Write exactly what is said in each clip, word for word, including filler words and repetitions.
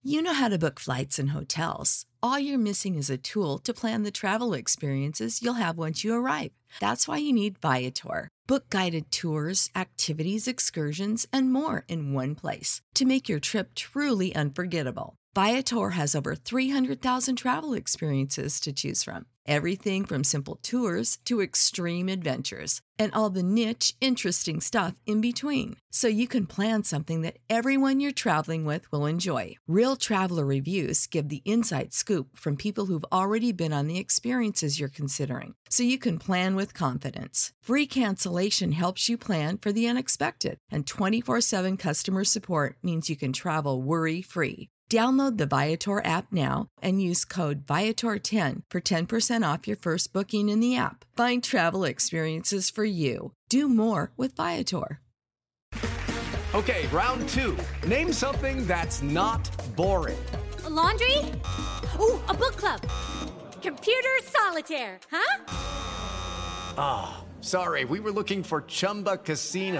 You know how to book flights and hotels. All you're missing is a tool to plan the travel experiences you'll have once you arrive. That's why you need Viator. Book guided tours, activities, excursions, and more in one place to make your trip truly unforgettable. Viator has over three hundred thousand travel experiences to choose from. Everything from simple tours to extreme adventures and all the niche, interesting stuff in between. So you can plan something that everyone you're traveling with will enjoy. Real traveler reviews give the inside scoop from people who've already been on the experiences you're considering. So you can plan with confidence. Free cancellation helps you plan for the unexpected. And twenty-four seven customer support means you can travel worry-free. Download the Viator app now and use code Viator ten for ten percent off your first booking in the app. Find travel experiences for you. Do more with Viator. Okay, round two. Name something that's not boring. A laundry? Ooh, a book club. Computer solitaire, huh? Ah, oh, sorry, we were looking for Chumba Casino.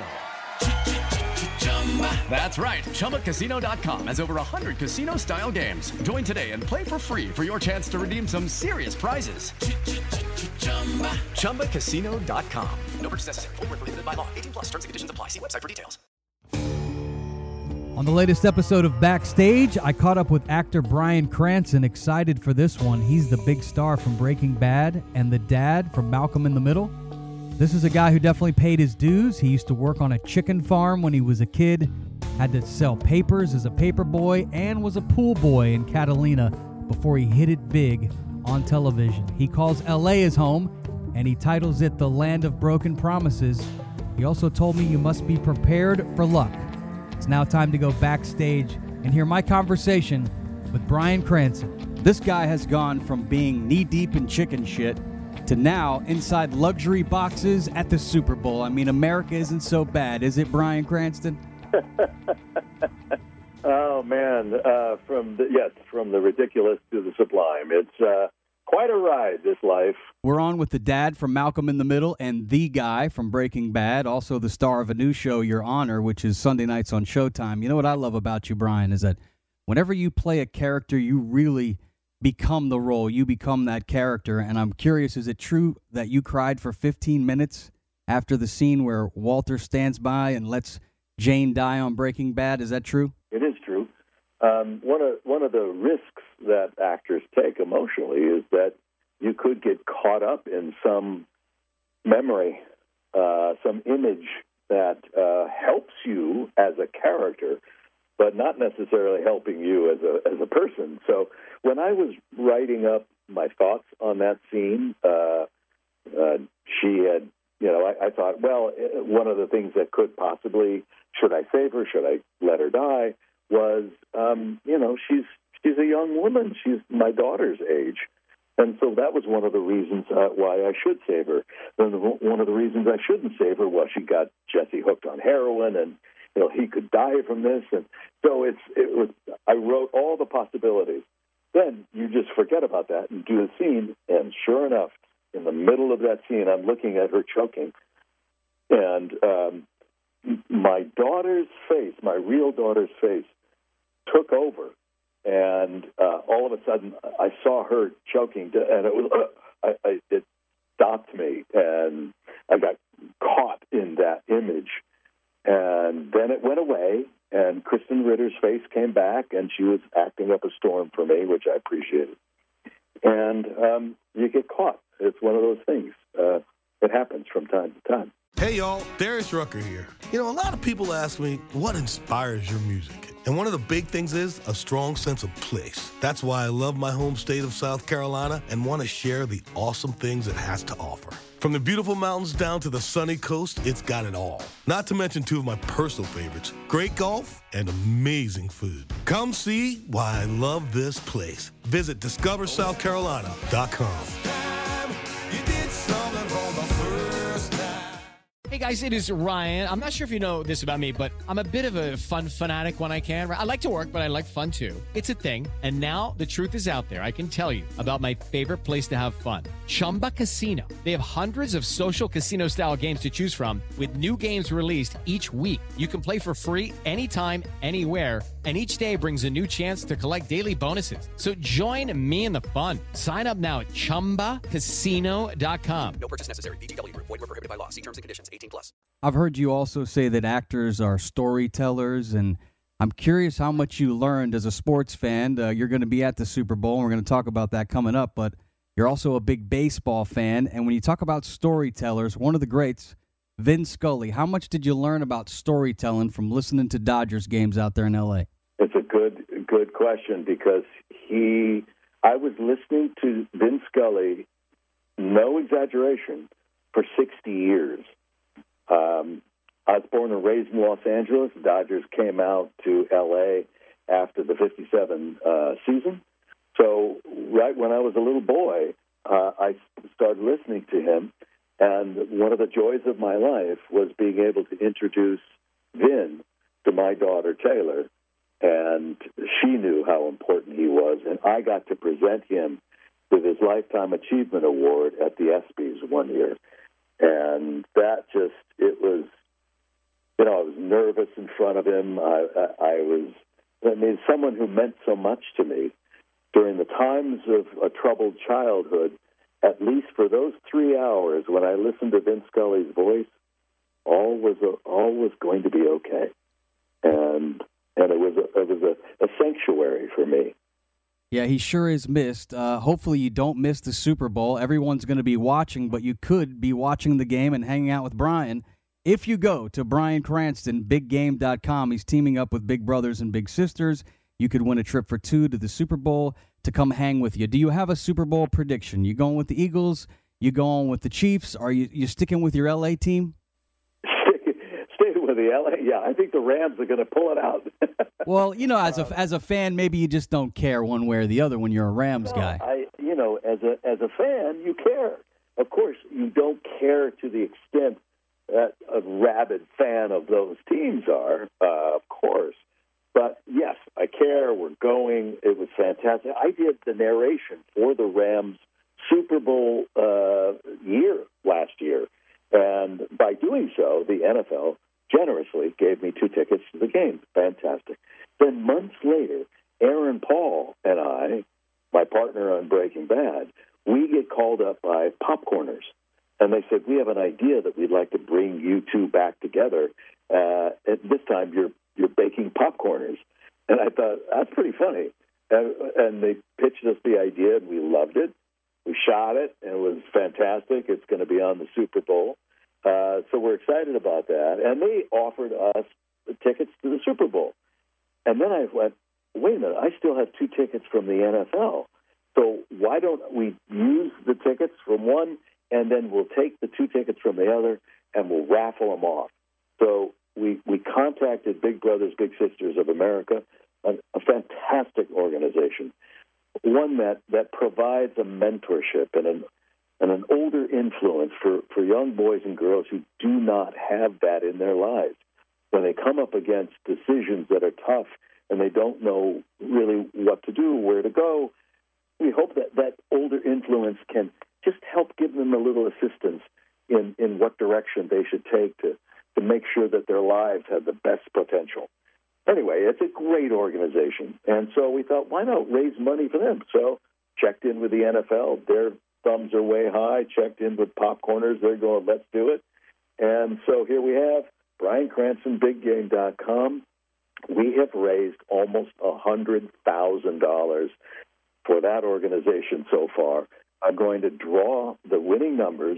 That's right. Chumba Casino dot com has over one hundred casino-style games. Join today and play for free for your chance to redeem some serious prizes. Chumba Casino dot com. No purchase necessary. Void where prohibited by law. eighteen plus. Terms and conditions apply. See website for details. On the latest episode of Backstage, I caught up with actor Bryan Cranston. Excited for this one. He's the big star from Breaking Bad and the dad from Malcolm in the Middle. This is a guy who definitely paid his dues. He used to work on a chicken farm when he was a kid, had to sell papers as a paper boy, and was a pool boy in Catalina before he hit it big on television. He calls L A his home, and he titles it The Land of Broken Promises. He also told me you must be prepared for luck. It's now time to go backstage and hear my conversation with Bryan Cranston. This guy has gone from being knee-deep in chicken shit to now inside luxury boxes at the Super Bowl. I mean, America isn't so bad, is it, Bryan Cranston? Oh, man. Uh, from the, yes, from the ridiculous to the sublime. It's uh, quite a ride, this life. We're on with the dad from Malcolm in the Middle and the guy from Breaking Bad, also the star of a new show, Your Honor, which is Sunday nights on Showtime. You know what I love about you, Bryan, is that whenever you play a character, you really become the role. You become that character. And I'm curious, is it true that you cried for fifteen minutes after the scene where Walter stands by and lets Jane die on Breaking Bad? Is that true? It is true. Um, one of one of the risks that actors take emotionally is that you could get caught up in some memory, uh, some image that uh, helps you as a character, but not necessarily helping you as a as a person. So when I was writing up my thoughts on that scene, uh, uh, she had, you know, I, I thought, well, one of the things that could possibly, should I save her, should I let her die, was, um, you know, she's she's a young woman. She's my daughter's age. And so that was one of the reasons uh, why I should save her. Then one of the reasons I shouldn't save her was she got Jesse hooked on heroin, and you know he could die from this. And so it's it was. I wrote all the possibilities. Then you just forget about that and do the scene. And sure enough, in the middle of that scene, I'm looking at her choking, and um, my daughter's face, my real daughter's face, took over. And uh, all of a sudden, I saw her choking, and it was uh, I, I, it stopped me, and I got caught in that image. And then it went away, and Kristen Ritter's face came back, and she was acting up a storm for me, which I appreciated. And um, you get caught. It's one of those things. Uh, it happens from time to time. Hey, y'all, Darius Rucker here. You know, a lot of people ask me, what inspires your music? And one of the big things is a strong sense of place. That's why I love my home state of South Carolina and want to share the awesome things it has to offer. From the beautiful mountains down to the sunny coast, it's got it all. Not to mention two of my personal favorites, great golf and amazing food. Come see why I love this place. Visit discover south carolina dot com. Hey, guys, it is Ryan. I'm not sure if you know this about me, but I'm a bit of a fun fanatic when I can. I like to work, but I like fun, too. It's a thing. And now the truth is out there. I can tell you about my favorite place to have fun, Chumba Casino. They have hundreds of social casino-style games to choose from with new games released each week. You can play for free anytime, anywhere, and each day brings a new chance to collect daily bonuses. So join me in the fun. Sign up now at chumba casino dot com. No purchase necessary. V G W. Void where prohibited by law. See terms and conditions. eighteen plus. I've heard you also say that actors are storytellers, and I'm curious how much you learned as a sports fan. Uh, you're going to be at the Super Bowl, and we're going to talk about that coming up, but you're also a big baseball fan, and when you talk about storytellers, one of the greats, Vin Scully, how much did you learn about storytelling from listening to Dodgers games out there in L A? It's a good good question because he, I was listening to Vin Scully, no exaggeration, for sixty years. Um, I was born and raised in Los Angeles. The Dodgers came out to L A after the fifty-seven uh, season. So right when I was a little boy, uh, I started listening to him. And one of the joys of my life was being able to introduce Vin to my daughter, Taylor. And she knew how important he was. And I got to present him with his Lifetime Achievement Award at the ESPYs one year. And that just, it was, you know, I was nervous in front of him. I, I, I was, I mean, someone who meant so much to me during the times of a troubled childhood. At least for those three hours when I listened to Vin Scully's voice, all was a, all was going to be okay, and and it was a, it was a, a sanctuary for me. Yeah, he sure is missed. Uh, hopefully you don't miss the Super Bowl. Everyone's going to be watching, but you could be watching the game and hanging out with Brian. If you go to Bryan Cranston, big game dot com, he's teaming up with Big Brothers and Big Sisters. You could win a trip for two to the Super Bowl to come hang with you. Do you have a Super Bowl prediction? You going with the Eagles? You going with the Chiefs? Are you you sticking with your L A team? Sticking with the L A? Yeah, I think the Rams are going to pull it out. Well, you know, as a as a fan, maybe you just don't care one way or the other when you're a Rams no, guy. I, you know, as a as a fan, you care. Of course, you don't care to the extent that a rabid fan of those teams are, uh, of course. But, yes, I care. We're going. It was fantastic. I did the narration for the Rams Super Bowl uh, year last year. And by doing so, the N F L generously gave me two tickets to the game. Fantastic. Then months later, Aaron Paul and I, my partner on Breaking Bad, we get called up by Popcorners. And they said, we have an idea that we'd like to bring you two back together. Uh, and this time you're you're baking popcorners. And I thought, that's pretty funny. And, and they pitched us the idea, and we loved it. We shot it, and it was fantastic. It's going to be on the Super Bowl. Uh, so we're excited about that. And they offered us the tickets to the Super Bowl. And then I went, wait a minute, I still have two tickets from the N F L. So why don't we use the tickets from one, and then we'll take the two tickets from the other, and we'll raffle them off. So we we contacted Big Brothers Big Sisters of America, a, a fantastic organization, one that, that provides a mentorship and an and an older influence for, for young boys and girls who do not have that in their lives. When they come up against decisions that are tough and they don't know really what to do, where to go, we hope that that older influence can just help give them a little assistance in, in what direction they should take to, to make sure that their lives have the best potential. Anyway, it's a great organization. And so we thought, why not raise money for them? So checked in with the N F L. Their thumbs are way high. Checked in with Popcorners. They're going, let's do it. And so here we have Bryan Cranston, big game dot com. We have raised almost one hundred thousand dollars for that organization so far. I'm going to draw the winning numbers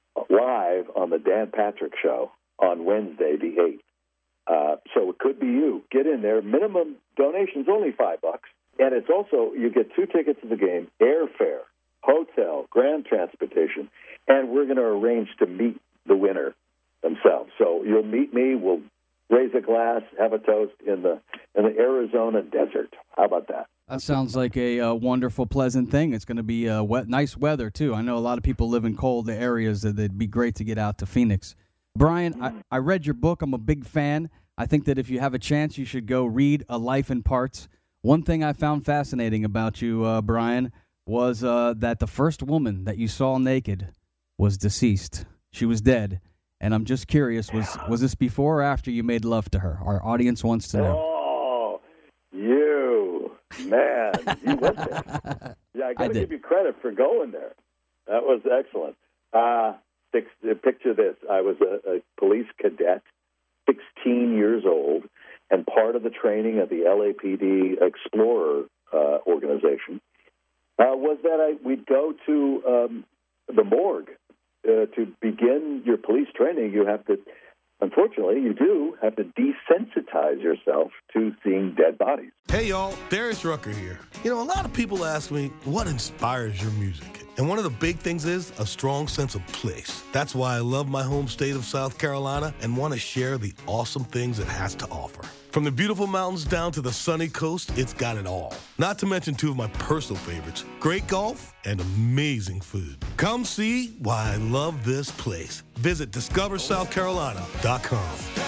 live on the Dan Patrick Show on Wednesday, the eighth. Uh, so it could be you. Get in there. Minimum donation's only five bucks. And it's also, you get two tickets to the game, airfare, hotel, ground transportation, and we're going to arrange to meet the winner themselves. So you'll meet me. We'll raise a glass, have a toast in the in the Arizona desert. How about that? That sounds like a uh, wonderful, pleasant thing. It's going to be uh, wet, nice weather, too. I know a lot of people live in cold areas that it'd be great to get out to Phoenix Brian, I, I read your book. I'm a big fan. I think that if you have a chance, you should go read A Life in Parts. One thing I found fascinating about you, uh, Brian, was uh, that the first woman that you saw naked was deceased. She was dead. And I'm just curious, was was this before or after you made love to her? Our audience wants to know. Oh, you, man, you went there. Yeah, I got to give you credit for going there. That was excellent. Uh, six, picture this. I was a, a police cadet, sixteen years old, and part of the training of the L A P D Explorer uh, organization uh, was that I, we'd go to um, the morgue. Uh, to begin your police training, you have to, unfortunately, you do have to desensitize yourself to seeing dead bodies. Hey, y'all, Darius Rucker here. You know, a lot of people ask me, what inspires your music? And one of the big things is a strong sense of place. That's why I love my home state of South Carolina and want to share the awesome things it has to offer. From the beautiful mountains down to the sunny coast, it's got it all. Not to mention two of my personal favorites, great golf and amazing food. Come see why I love this place. Visit discover south carolina dot com.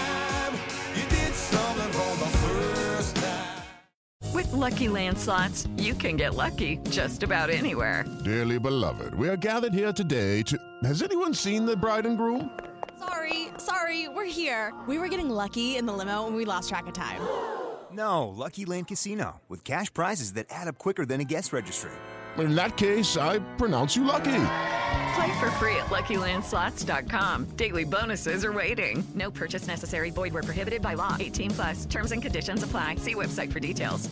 With Lucky Land Slots, you can get lucky just about anywhere. Dearly beloved, we are gathered here today to... Has anyone seen the bride and groom? Sorry, sorry, we're here. We were getting lucky in the limo and we lost track of time. No, Lucky Land Casino, with cash prizes that add up quicker than a guest registry. In that case, I pronounce you lucky. Play for free at lucky land slots dot com. Daily bonuses are waiting. No purchase necessary. Void where prohibited by law. eighteen plus. Terms and conditions apply. See website for details.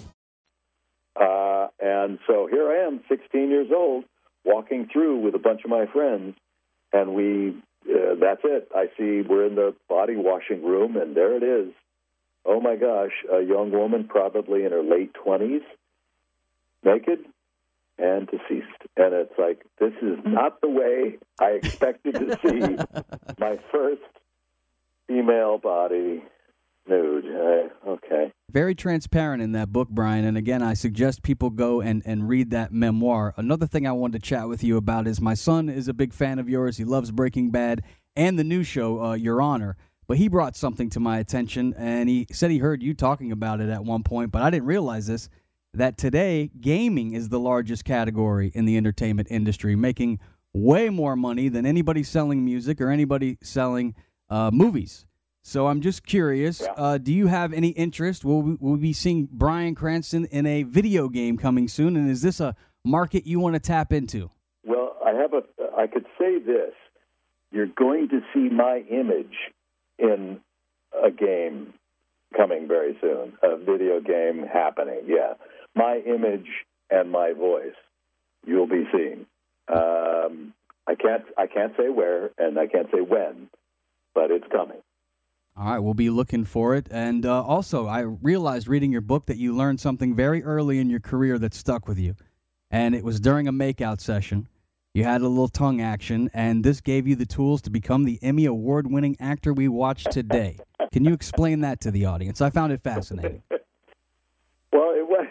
Uh, and so here I am, sixteen years old, walking through with a bunch of my friends, and we... Uh, that's it. I see we're in the body washing room, and there it is. Oh, my gosh, a young woman probably in her late twenties, naked and deceased. And it's like, this is not the way I expected to see my first female body nude. Uh, okay. Very transparent in that book, Brian. And again, I suggest people go and, and read that memoir. Another thing I wanted to chat with you about is my son is a big fan of yours. He loves Breaking Bad and the new show, uh, Your Honor. But he brought something to my attention, and he said he heard you talking about it at one point, but I didn't realize this, that today gaming is the largest category in the entertainment industry, making way more money than anybody selling music or anybody selling uh, movies. So I'm just curious, yeah. uh, do you have any interest? Will we, will we be seeing Bryan Cranston in a video game coming soon? And is this a market you want to tap into? Well, I have a. I could say this. You're going to see my image in a game coming very soon, a video game happening, yeah. My image and my voice you'll be seeing. Um, I can't, I can't say where and I can't say when, but it's coming. All right, we'll be looking for it. And uh, also, I realized reading your book that you learned something very early in your career that stuck with you. And it was during a makeout session. You had a little tongue action, and this gave you the tools to become the Emmy Award-winning actor we watch today. Can you explain that to the audience? I found it fascinating. Well, it was.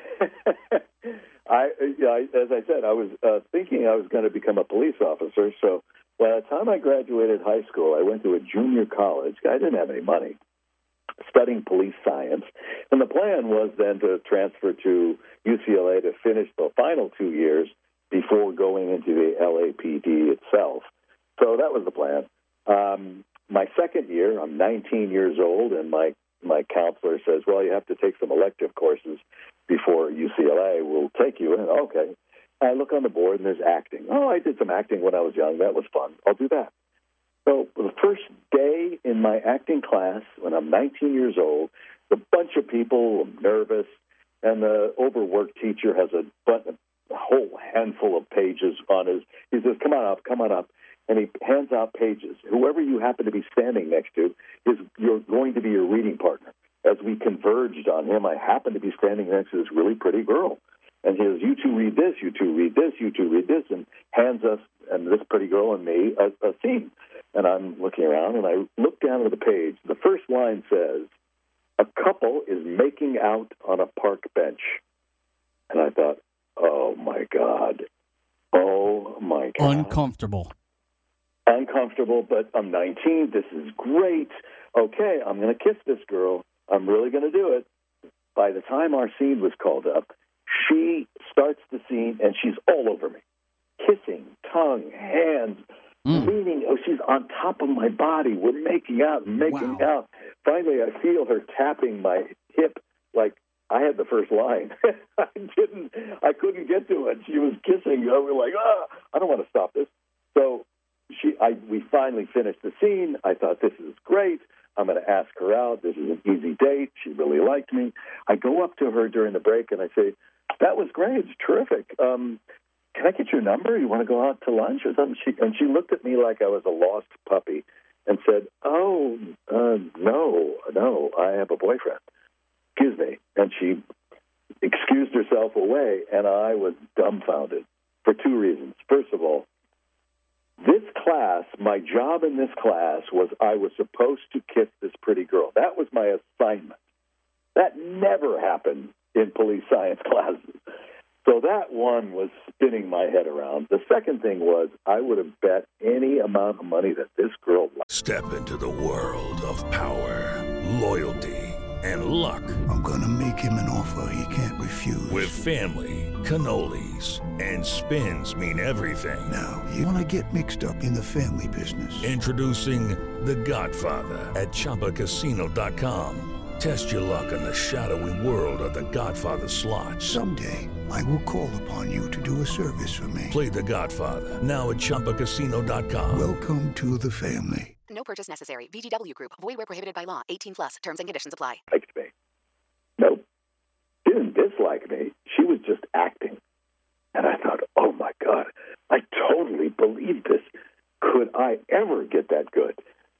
I, yeah, as I said, I was uh, thinking I was going to become a police officer, so by the time I graduated high school, I went to a junior college. I didn't have any money, studying police science. And the plan was then to transfer to U C L A to finish the final two years before going into the L A P D itself. So that was the plan. Um, my second year, I'm nineteen years old, and my, my counselor says, well, you have to take some elective courses before U C L A will take you. And okay. I look on the board, and there's acting. Oh, I did some acting when I was young. That was fun. I'll do that. So the first day in my acting class, when I'm nineteen years old, a bunch of people, I'm nervous, and the overworked teacher has a, a whole handful of pages on his. He says, come on up, come on up. And he hands out pages. Whoever you happen to be standing next to is you're going to be your reading partner. As we converged on him, I happened to be standing next to this really pretty girl. And he says, you two read this, you two read this, you two read this, and hands us, and this pretty girl and me, a, a scene. And I'm looking around, and I look down at the page. The first line says, a couple is making out on a park bench. And I thought, oh, my God. Oh, my God. Uncomfortable. Uncomfortable. uncomfortable, but I'm nineteen. This is great. Okay, I'm going to kiss this girl. I'm really going to do it. By the time our scene was called up, she starts the scene, and she's all over me. Kissing, tongue, hands, mm. leaning. Oh, she's on top of my body. We're making out, making wow. out. Finally, I feel her tapping my hip like I had the first line. I didn't. I couldn't get to it. She was kissing. We were like, ah, I don't want to stop this. So she, I, we finally finished the scene. I thought, this is great. I'm going to ask her out. This is an easy date. She really liked me. I go up to her during the break, and I say, that was great. It's terrific. Um, can I get your number? You want to go out to lunch or something? She, and she looked at me like I was a lost puppy and said, oh, uh, no, no, I have a boyfriend. Excuse me. And she excused herself away, and I was dumbfounded for two reasons. First of all, this class, my job in this class was I was supposed to kiss this pretty girl. That was my assignment. That never happened in police science classes. So that one was spinning my head around. The second thing was I would have bet any amount of money that this girl liked. Step into the world of power, loyalty, and luck. I'm going to make him an offer he can't refuse. With family, cannolis, and spins mean everything. Now, you want to get mixed up in the family business. Introducing The Godfather at Chumba Casino dot com. Test your luck in the shadowy world of The Godfather slot. Someday, I will call upon you to do a service for me. Play The Godfather, now at Chumba Casino dot com. Welcome to the family. No purchase necessary. V G W Group. Void where prohibited by law. eighteen plus. Terms and conditions apply. Liked me. Nope. She didn't dislike me. She was just acting. And I thought, oh, my God, I totally believe this. Could I ever get that good?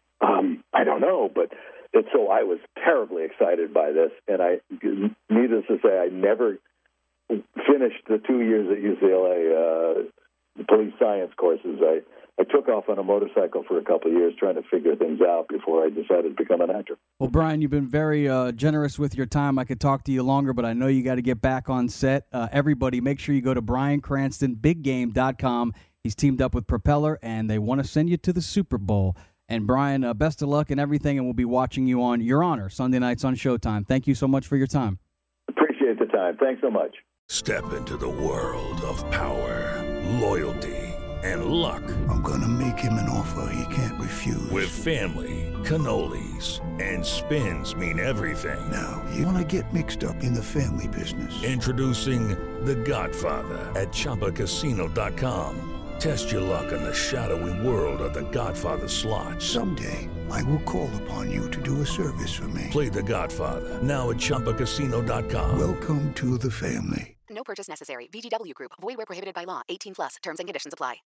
Um, I don't know, but and so I was terribly excited by this. And I, needless to say, I never finished the two years at U C L A uh, the police science courses. I I took off on a motorcycle for a couple of years trying to figure things out before I decided to become an actor. Well, Brian, you've been very uh, generous with your time. I could talk to you longer, but I know you got to get back on set. Uh, everybody, make sure you go to Bryan Cranston Big Game dot com. He's teamed up with Propeller, and they want to send you to the Super Bowl. And, Brian, uh, best of luck and everything, and we'll be watching you on Your Honor Sunday nights on Showtime. Thank you so much for your time. Appreciate the time. Thanks so much. Step into the world of power, loyalty, and luck. I'm going to make him an offer he can't refuse. With family, cannolis, and spins mean everything. Now, you want to get mixed up in the family business. Introducing The Godfather at Chumba Casino dot com. Test your luck in the shadowy world of The Godfather slot. Someday, I will call upon you to do a service for me. Play The Godfather, now at Chumba Casino dot com. Welcome to the family. No purchase necessary. V G W Group. Void where prohibited by law. eighteen plus. Terms and conditions apply.